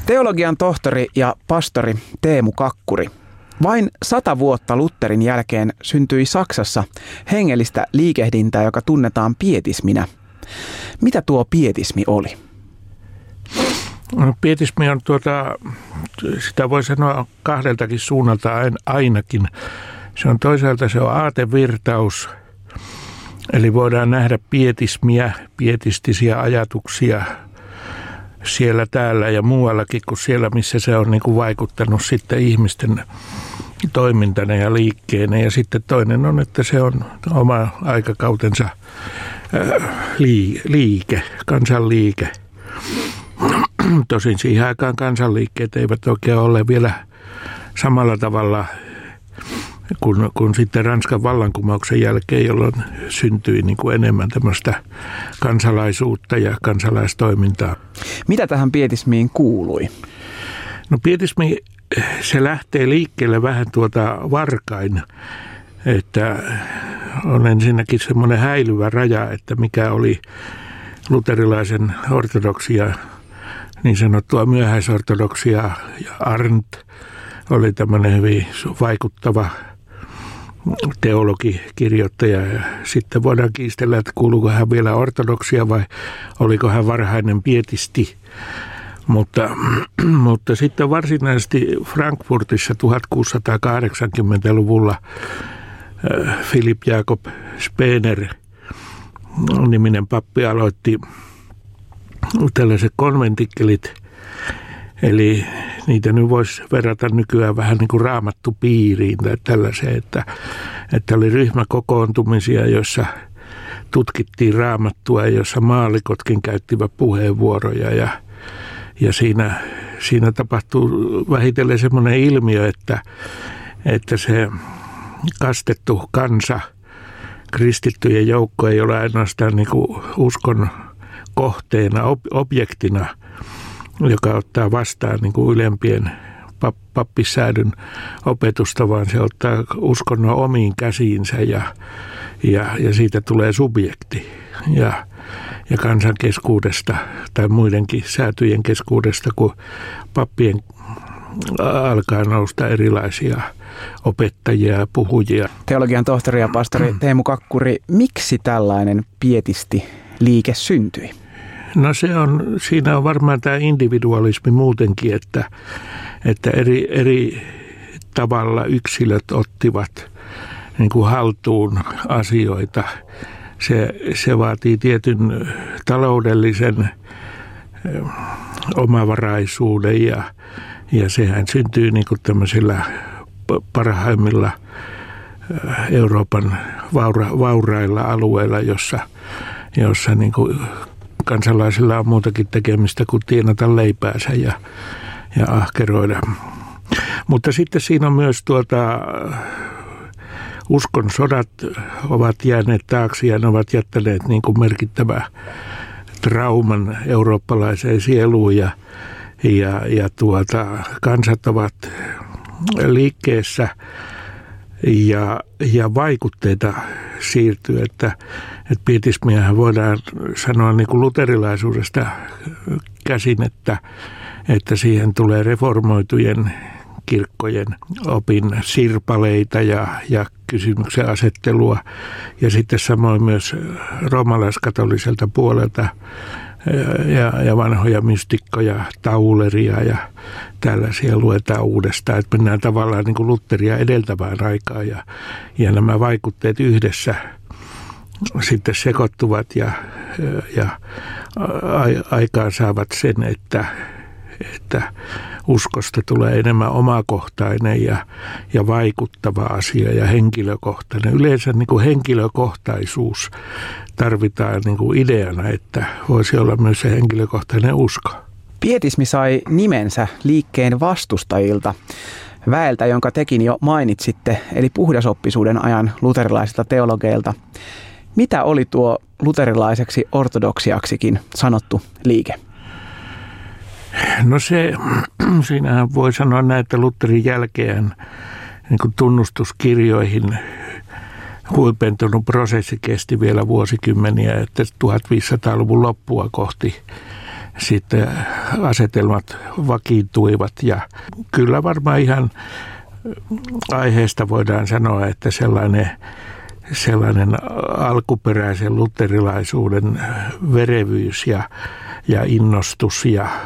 Teologian tohtori ja pastori Teemu Kakkuri. Vain 100 vuotta Lutherin jälkeen syntyi Saksassa hengellistä liikehdintää, joka tunnetaan pietisminä. Mitä tuo pietismi oli? No, pietismi on sitä voi sanoa kahdeltakin suunnalta ainakin. Toisaalta se on aatevirtaus, eli voidaan nähdä pietismiä, pietistisiä ajatuksia siellä, täällä ja muuallakin kuin siellä, missä se on niin kuin vaikuttanut sitten ihmisten toimintana ja liikkeenä. Ja sitten toinen on, että se on oma aikakautensa liike, kansanliike. Tosin siihen aikaan kansanliikkeet eivät oikein ole vielä samalla tavalla kuin sitten Ranskan vallankumouksen jälkeen, jolloin syntyi niin kuin enemmän tämmöistä kansalaisuutta ja kansalaistoimintaa. Mitä tähän pietismiin kuului? No pietismi, se lähtee liikkeelle vähän varkain, että on ensinnäkin semmoinen häilyvä raja, että mikä oli luterilaisen ortodoksia, niin sanottua myöhäisortodoksia, ja Arndt oli tämmöinen hyvin vaikuttava teologi, kirjoittaja, ja sitten voidaan kiistellä, että kuuluuko hän vielä ortodoksia vai oliko hän varhainen pietisti. Mutta sitten varsinaisesti Frankfurtissa 1680-luvulla Philipp Jakob Spener niminen pappi aloitti tällaiset konventikkelit, eli niitä nyt voisi verrata nykyään vähän niin kuin raamattupiiriin tai tällaiseen, että oli ryhmäkokoontumisia, joissa tutkittiin raamattua ja jossa maallikotkin käyttivät puheenvuoroja ja siinä tapahtuu vähitellen semmoinen ilmiö, että se kastettu kansa, kristittyjen joukko ei ole ainoastaan niin kuin uskon kohteena, objektina, joka ottaa vastaan niin kuin ylempien pappissäädyn opetusta, vaan se ottaa uskonnon omiin käsiinsä ja siitä tulee subjekti. Ja kansan keskuudesta tai muidenkin säätyjen keskuudesta, kun pappien alkaa nousta erilaisia opettajia ja puhujia. Teologian tohtori ja pastori Teemu Kakkuri, miksi tällainen pietisti-liike syntyi? No siinä on varmaan tämä individualismi muutenkin, että eri tavalla yksilöt ottivat niin kuin haltuun asioita. Se vaatii tietyn taloudellisen omavaraisuuden ja sehän syntyy niin kuin tämmöisillä parhaimmilla Euroopan vaurailla alueilla, jossa niin kuin kansalaisilla on muutakin tekemistä kuin tienata leipäänsä ja ahkeroida. Mutta sitten siinä on myös uskon sodat ovat jääneet taakse ja ne ovat jättäneet niin kuin merkittävää trauman eurooppalaiseen sieluun ja kansat ovat liikkeessä ja vaikutteita siirtyy, että pietismiähän voidaan sanoa niin kuin luterilaisuudesta käsin, että siihen tulee reformoitujen kirkkojen opin sirpaleita ja kysymyksen asettelua ja sitten samoin myös roomalaiskatoliselta puolelta ja vanhoja mystikkoja, Tauleria ja tällaisia luetaan uudestaan, että mennään tavallaan niin kuin Lutheria edeltävään aikaan ja nämä vaikutteet yhdessä sitten sekoittuvat ja aikaan saavat sen, että uskosta tulee enemmän omakohtainen ja vaikuttava asia ja henkilökohtainen. Yleensä niin kuin henkilökohtaisuus tarvitaan niin kuin ideana, että voisi olla myös se henkilökohtainen usko. Pietismi sai nimensä liikkeen vastustajilta, väeltä, jonka tekin jo mainitsitte, eli puhdasoppisuuden ajan luterilaisilta teologeilta. Mitä oli tuo luterilaiseksi ortodoksiaksikin sanottu liike? No siinähän voi sanoa näin, että Lutherin jälkeen niin kuin tunnustuskirjoihin huipentunut prosessi kesti vielä vuosikymmeniä, että 1500-luvun loppua kohti sitten asetelmat vakiintuivat ja kyllä varmaan ihan aiheesta voidaan sanoa, että sellainen alkuperäisen luterilaisuuden verevyys ja innostus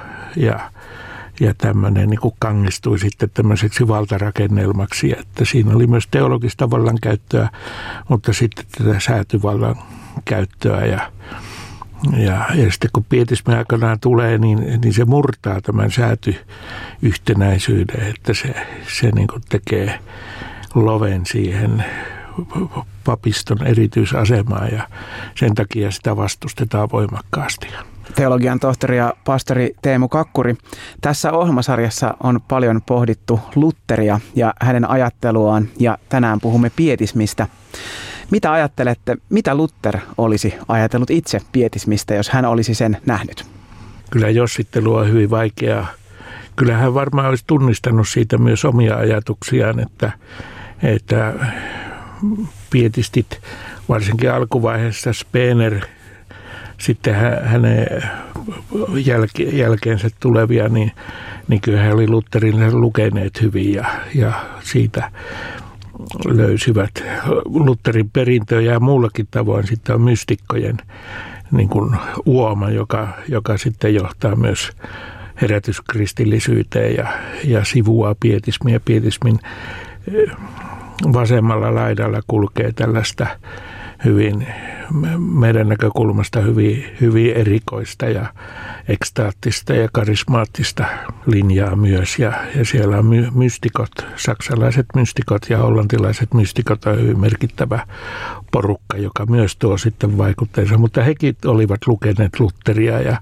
ja tämmöinen niin kuin kangistui sitten tämmöiseksi valtarakennelmaksi, että siinä oli myös teologista vallankäyttöä, mutta sitten tätä säätyvallan käyttöä ja sitten kun pietismi aikanaan tulee, niin se murtaa tämän säätyyhtenäisyyden, että se niin kuin tekee loven siihen papiston erityisasemaan ja sen takia sitä vastustetaan voimakkaasti. Teologian tohtori ja pastori Teemu Kakkuri. Tässä ohjelmasarjassa on paljon pohdittu Lutheria ja hänen ajatteluaan ja tänään puhumme pietismistä. Mitä ajattelette, mitä Luther olisi ajatellut itse pietismistä, jos hän olisi sen nähnyt? Kyllä jossittelu on hyvin vaikeaa. Kyllä hän varmaan olisi tunnistanut siitä myös omia ajatuksiaan, että pietistit, varsinkin alkuvaiheessa Spener, sitten hänen jälkeensä tulevia, niin kyllä he oli Lutherin lukeneet hyvin ja siitä löysivät Lutherin perintöä ja muullakin tavoin sitten on mystikkojen niin kuin uoma, joka sitten johtaa myös herätyskristillisyyteen ja sivuaa pietismiä. Pietismin vasemmalla laidalla kulkee tällaista hyvin, meidän näkökulmasta hyvin erikoista ja ekstaattista ja karismaattista linjaa myös. Ja siellä on mystikot, saksalaiset mystikot ja hollantilaiset mystikot on hyvin merkittävä porukka, joka myös tuo sitten vaikutteensa. Mutta hekin olivat lukeneet Lutheria ja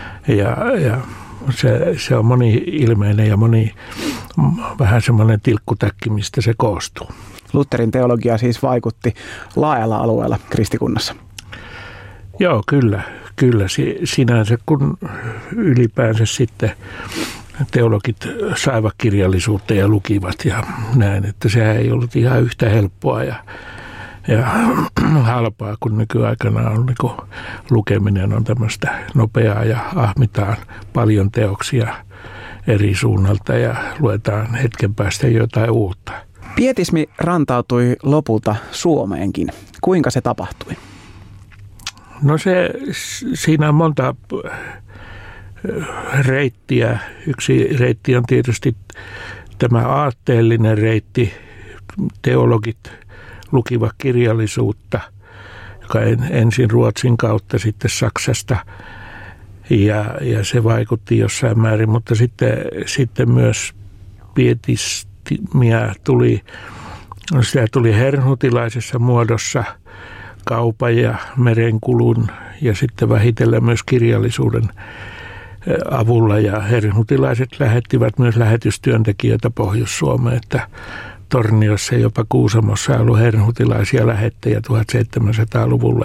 se on moni-ilmeinen ja vähän semmoinen tilkkutäkki, mistä se koostuu. Lutherin teologia siis vaikutti laajalla alueella kristikunnassa. Joo, kyllä. Sinänsä kun ylipäänsä sitten teologit saivat kirjallisuutta ja lukivat ja näin, että sehän ei ollut ihan yhtä helppoa ja halpaa, kun nykyaikana on niin lukeminen on tämmöistä nopeaa ja ahmitaan paljon teoksia eri suunnalta ja luetaan hetken päästä jotain uutta. Pietismi rantautui lopulta Suomeenkin. Kuinka se tapahtui? No siinä on monta reittiä. Yksi reitti on tietysti tämä aatteellinen reitti. Teologit lukivat kirjallisuutta, joka ensin Ruotsin kautta, sitten Saksasta. Ja se vaikutti jossain määrin, mutta sitten myös pietismiä tuli herrnhutilaisessa muodossa kaupan ja merenkulun ja sitten vähitellen myös kirjallisuuden avulla. Ja herrnhutilaiset lähettivät myös lähetystyöntekijöitä Pohjois-Suomeen, että Torniossa ja jopa Kuusamossa on ollut herrnhutilaisia lähettejä 1700-luvulla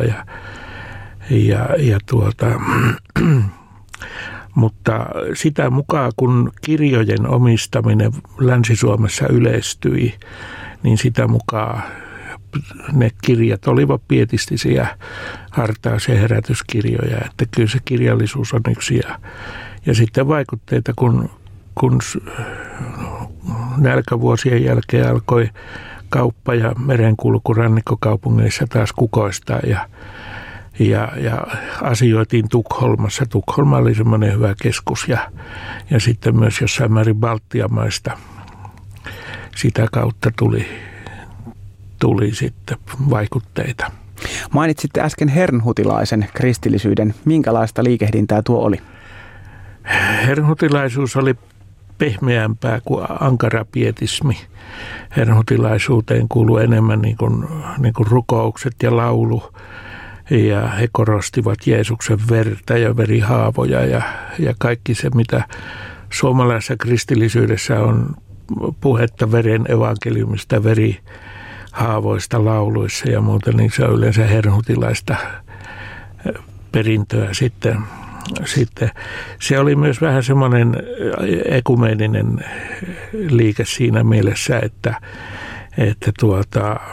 mutta sitä mukaan kun kirjojen omistaminen Länsi-Suomessa yleistyi, niin sitä mukaan ne kirjat olivat pietistisiä hartaus- ja herätyskirjoja, että kyllä se kirjallisuus on yksi. Ja sitten vaikutteita, kun nälkävuosien jälkeen alkoi kauppa ja merenkulku rannikkokaupungeissa taas kukoistaa ja asioitiin Tukholmassa. Tukholma oli semmoinen hyvä keskus ja sitten myös jossain määrin Baltian maista sitä kautta tuli sitten vaikutteita. Mainitsitte äsken herrnhutilaisen kristillisyyden. Minkälaista liikehdintää tuo oli? Herrnhutilaisuus oli pehmeämpää kuin ankara pietismi. Herrnhutilaisuuteen kuului enemmän niin kuin rukoukset ja laulu. Ja he korostivat Jeesuksen verta ja verihaavoja ja kaikki se, mitä suomalaisessa kristillisyydessä on puhetta veren evankeliumista, verihaavoista lauluissa ja muuta, niin se on yleensä herrnhutilaista perintöä sitten. Se oli myös vähän semmoinen ekumeeninen liike siinä mielessä, että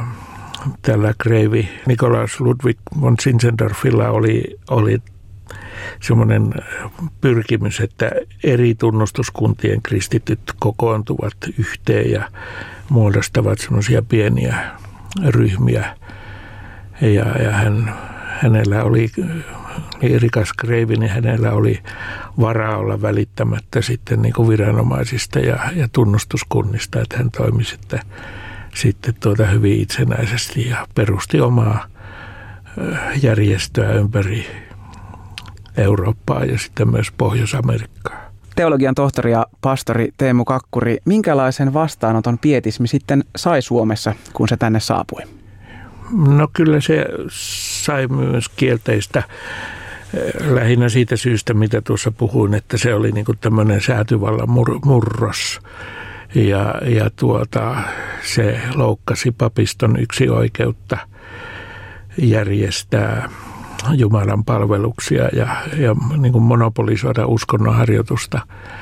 tällä kreivi Nikolaus Ludwig von Zinzendorfilla oli semmoinen pyrkimys, että eri tunnustuskuntien kristityt kokoontuvat yhteen ja muodostavat semmoisia pieniä ryhmiä. Ja hänellä oli rikas kreivi, niin hänellä oli varaa olla välittämättä sitten niin kuin viranomaisista ja tunnustuskunnista, että hän toimi sitten hyvin itsenäisesti ja perusti omaa järjestöä ympäri Eurooppaa ja sitten myös Pohjois-Amerikkaa. Teologian tohtori ja pastori Teemu Kakkuri, minkälaisen vastaanoton pietismi sitten sai Suomessa, kun se tänne saapui? No kyllä se sai myös kielteistä lähinnä siitä syystä, mitä tuossa puhuin, että se oli niin kuin tämmöinen säätyvallan murros. Ja se loukkasi papiston yksioikeutta järjestää Jumalan palveluksia ja niin kuin monopolisoida uskonnonharjoitusta.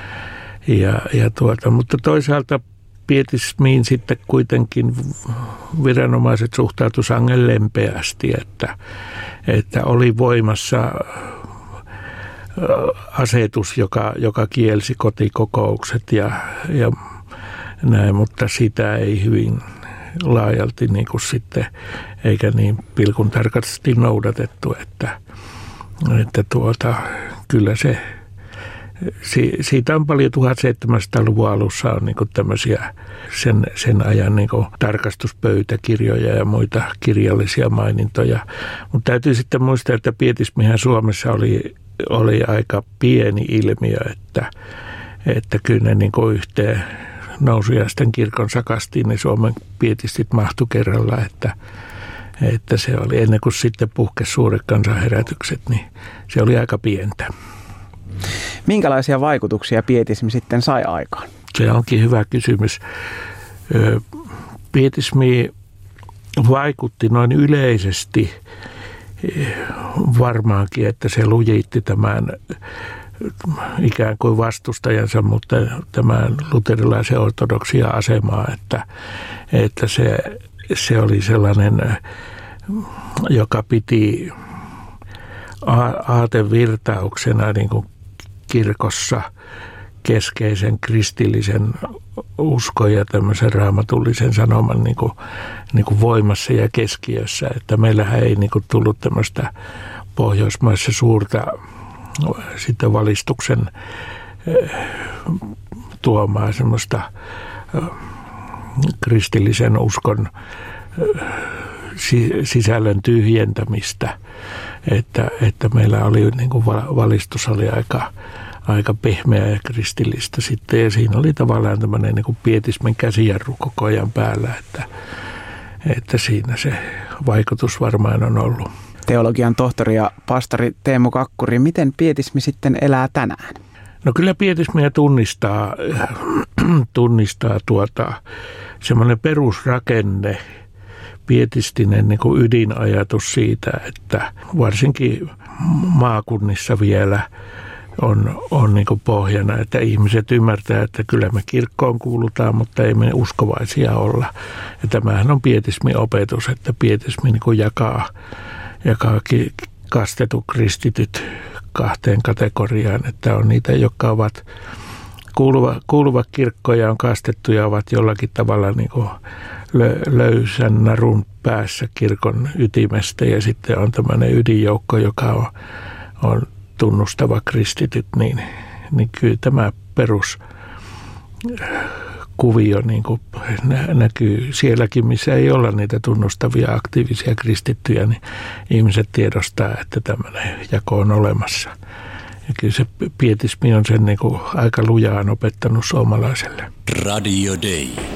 Mutta toisaalta pietismiin sitten kuitenkin viranomaiset suhtautuivat sangen lempeästi, että oli voimassa asetus, joka kielsi kotikokoukset ja näin, mutta sitä ei hyvin laajalti niin kuin sitten, eikä niin pilkun tarkasti noudatettu, että kyllä se, siitä on paljon 1700-luvun alussa on niin kuin tämmöisiä sen ajan niin kuin tarkastuspöytäkirjoja ja muita kirjallisia mainintoja. Mutta täytyy sitten muistaa, että pietismihän Suomessa oli aika pieni ilmiö, että kyllä ne niin kuin yhteen Nousujaisten kirkon sakastiin, niin Suomen pietistit mahtui kerralla, että se oli ennen kuin sitten puhkesi suuret kansanherätykset, niin se oli aika pientä. Minkälaisia vaikutuksia pietismi sitten sai aikaan? Se onkin hyvä kysymys. Pietismi vaikutti noin yleisesti varmaankin, että se lujitti tämän ikään kuin vastustajansa, mutta tämän luterilaisen ortodoksia asemaa, että se oli sellainen, joka piti aatevirtauksena niin kuin kirkossa keskeisen kristillisen uskon ja tämmöisen raamatullisen sanoman niin kuin voimassa ja keskiössä. Että meillähän ei niin kuin tullut tämmöistä Pohjoismaissa suurta sitten valistuksen tuomaa semmoista kristillisen uskon sisällön tyhjentämistä, että meillä oli niin kuin valistus oli aika pehmeä ja kristillistä sitten, ja siinä oli tavallaan tämmöinen niin kuin pietismen käsijarru koko ajan päällä, että siinä se vaikutus varmaan on ollut. Teologian tohtori ja pastori Teemu Kakkuri, miten pietismi sitten elää tänään? No kyllä pietismiä tunnistaa semmoinen perusrakenne, pietistinen niin kuin ydinajatus siitä, että varsinkin maakunnissa vielä on niin kuin pohjana, että ihmiset ymmärtää, että kyllä me kirkkoon kuulutaan, mutta ei me uskovaisia olla. Ja tämähän on pietismin opetus, että pietismi niin kuin jakaa kastetut kristityt kahteen kategoriaan, että on niitä, jotka kuuluvat kirkkoon ja on kastettu ja ovat jollakin tavalla niin kuin löysän narun päässä kirkon ytimestä, ja sitten on tämmöinen ydinjoukko, joka on tunnustava kristityt, niin kyllä tämä peruskuvio niin kuin näkyy sielläkin, missä ei olla niitä tunnustavia aktiivisia kristittyjä, niin ihmiset tiedostaa, että tämmöinen jako on olemassa. Ja kyllä se pietismi on sen niin kuin aika lujaan opettanut suomalaiselle. Radio Day.